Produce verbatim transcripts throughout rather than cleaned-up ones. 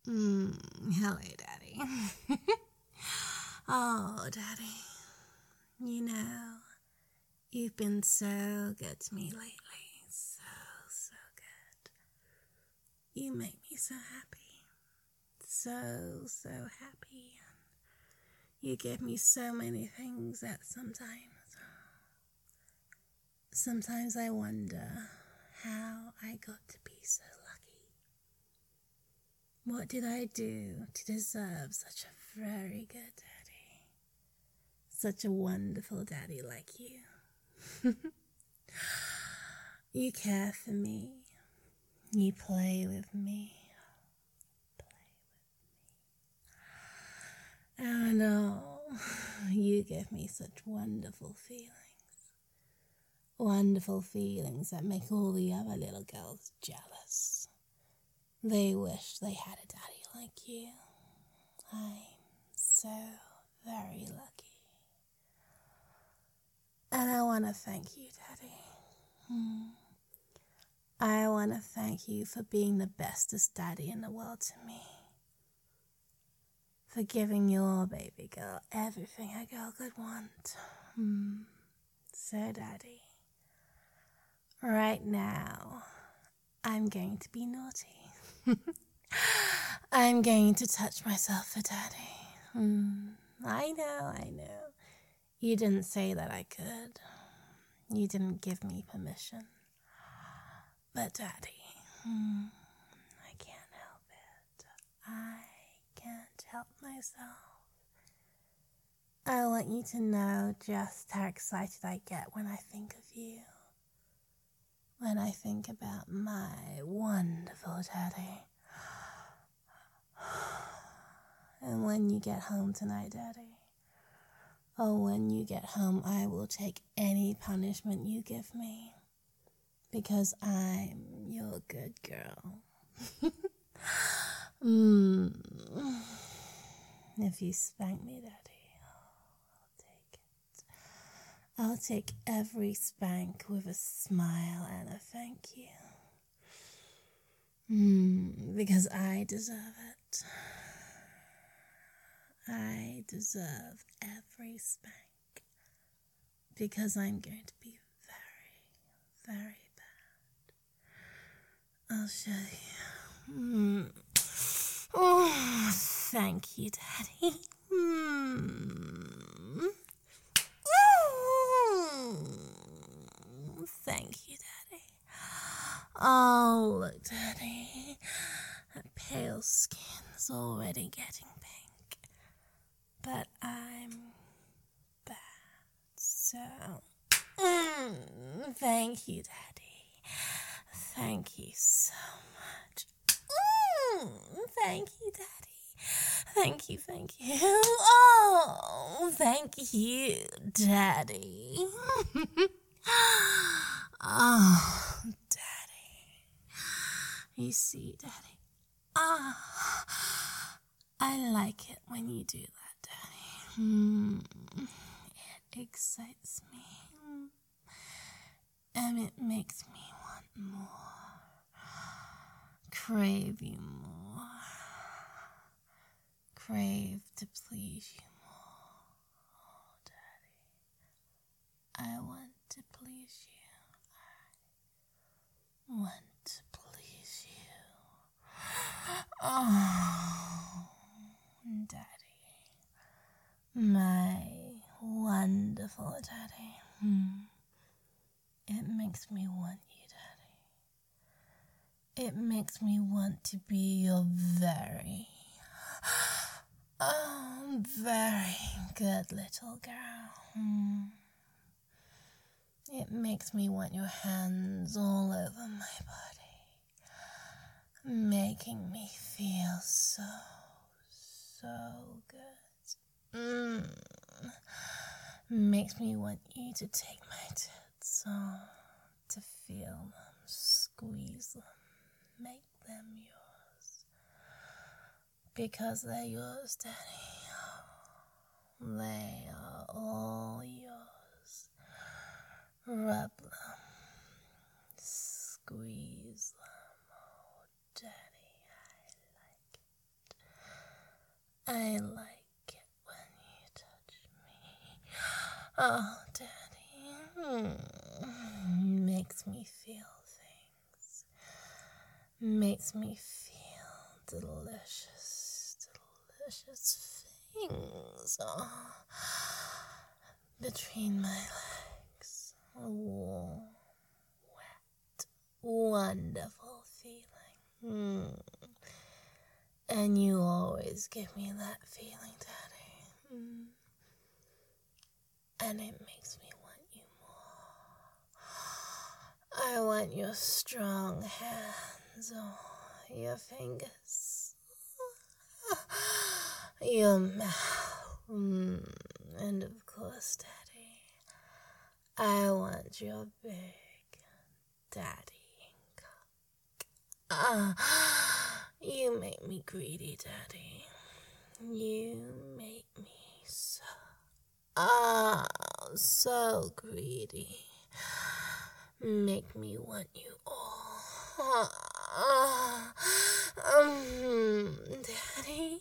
Mm, hello, Daddy. Oh, Daddy. You know, you've been so good to me lately. So, so good. You make me so happy. So, so happy. You give me so many things that sometimes, sometimes I wonder how I got to be so lucky. What did I do to deserve such a very good daddy? Such a wonderful daddy like you. You care for me. You play with me. Play with me. And oh, you give me such wonderful feelings. Wonderful feelings that make all the other little girls jealous. They wish they had a daddy like you. I'm so very lucky. And I want to thank you, Daddy. Hmm. I want to thank you for being the bestest daddy in the world to me. For giving your baby girl everything a girl could want. Hmm. So, Daddy, right now, I'm going to be naughty. I'm going to touch myself for Daddy. Hmm. I know, I know. You didn't say that I could. You didn't give me permission. But Daddy, hmm, I can't help it. I can't help myself. I want you to know just how excited I get when I think of you. When I think about my wonderful Daddy. And when you get home tonight, Daddy, or when you get home, I will take any punishment you give me. Because I'm your good girl. mm. If you spank me, Daddy, oh, I'll take it. I'll take every spank with a smile and a thank you. Mm, because I deserve it. I deserve every spank. Because I'm going to be very, very bad. I'll show you. Mm. Oh, thank you, Daddy. Mm. Thank you, Daddy. Oh, look, Daddy. That pale skin's already getting pink. But I'm bad. So, mm, thank you, Daddy. Thank you so much. Mm, thank you, Daddy. Thank you, thank you. Oh, thank you, Daddy. Oh, Daddy. You see, Daddy. Ah, I like it when you do that, Daddy. Mm, it excites me. And it makes me want more. Crave you more. Crave to please you more. Oh, Daddy. I want to please you. I want to please you. Oh, Daddy. My wonderful Daddy. Hmm. It makes me want you, Daddy. It makes me want to be your very, oh, very good little girl. Hmm. It makes me want your hands all over my body, making me feel so, so good. Mm. Makes me want you to take my tits, oh, to feel them, squeeze them, make them yours. Because they're yours, Daddy. They are all yours. Rub them, squeeze them. Oh, Daddy, I like I like it when you touch me. Oh, Daddy. Hmm. Makes me feel things. Makes me feel delicious, delicious things. Oh. Between my legs. Warm, wet, wonderful feeling. Mm. And you always give me that feeling, Daddy. Mm. And it makes me want you more. I want your strong hands, oh, your fingers, your mouth, mm. And of course, Daddy, I want your big daddy cock. Ah, you make me greedy, Daddy. You make me so, ah, so greedy. Make me want you all. Ah, um, Daddy,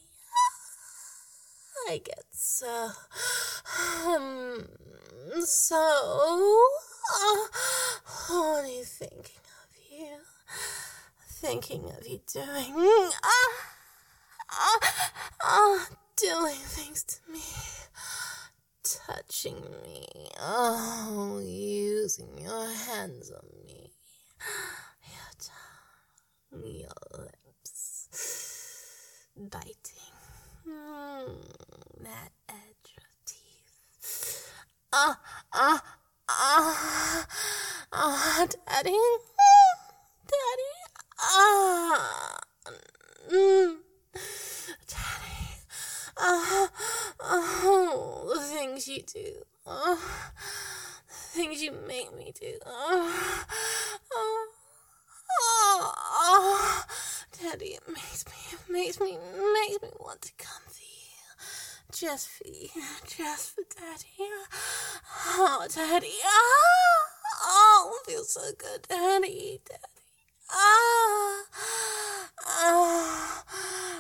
I get so, um, so uh, horny thinking of you, thinking of you doing, ah, ah, ah, doing things to me, touching me, oh, using your hands on me, your tongue, your lips, biting, mm, that edge of teeth, ah, ah, ah, ah, Daddy, Daddy, ah, mm, Daddy, ah, oh, the things you do, oh, the things you make me do, oh, oh, oh, oh, Daddy, it makes me, it makes me, makes me want to come for you. Just for you, just for Daddy. Oh, Daddy. Ah, oh, feels so good, Daddy, Daddy. Ah, ah,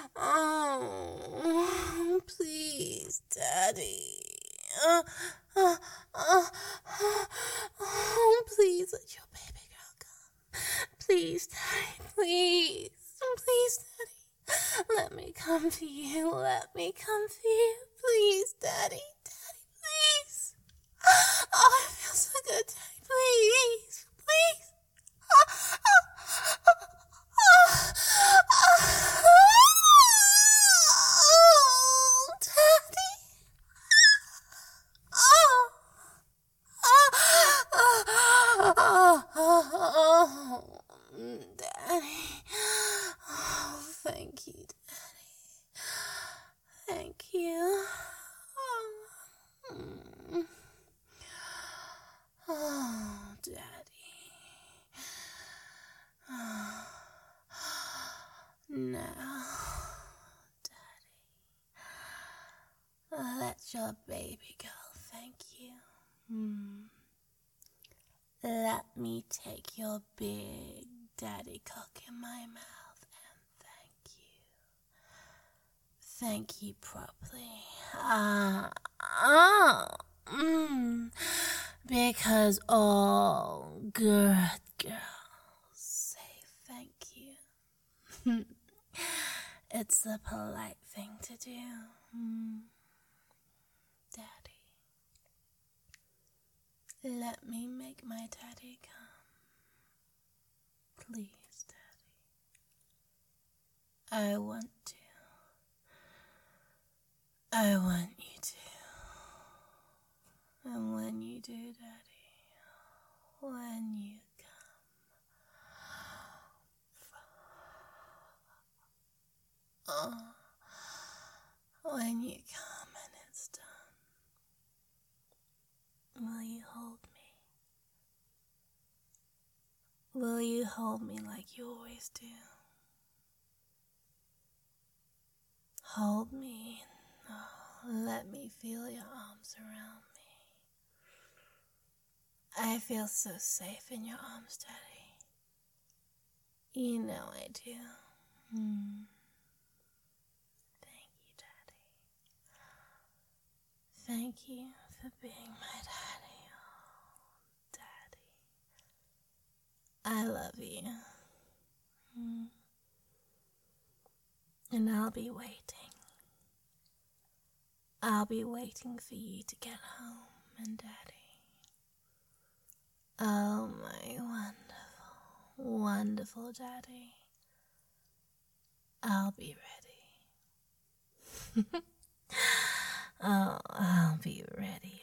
oh, please, Daddy. Uh, uh, uh, uh, oh, please let your baby girl come. Please, Daddy, please, please, Daddy. Let me come to you. Let me come to you. Please, Daddy. Daddy, please. Oh, it feels so good, Daddy. Please. Please. Oh, oh, oh, oh, oh, Daddy. Oh, oh, oh, oh, oh, Daddy. Oh, thank you, Daddy. Thank you. Oh, mm. Oh, Daddy. Oh. Now, Daddy, let your baby girl thank you. Mm. Let me take your big daddy cock in my mouth and thank you. Thank you properly. Ah, ah, mm, because all good girls say thank you. It's the polite thing to do. Mm. Daddy, let me make my daddy come. Please, Daddy. I want to. I want you to. And when you do, Daddy, when you come, oh, when you come and it's done, will you hold me? Will you hold me like you always do? Hold me. Oh, let me feel your arms around me. I feel so safe in your arms, Daddy. You know I do. Hmm. Thank you, Daddy. Thank you for being my daddy. Oh, daddy. I love you. Mm. And I'll be waiting. I'll be waiting for you to get home, and daddy. Oh, my wonderful, wonderful daddy. I'll be ready. Oh, I'll be ready.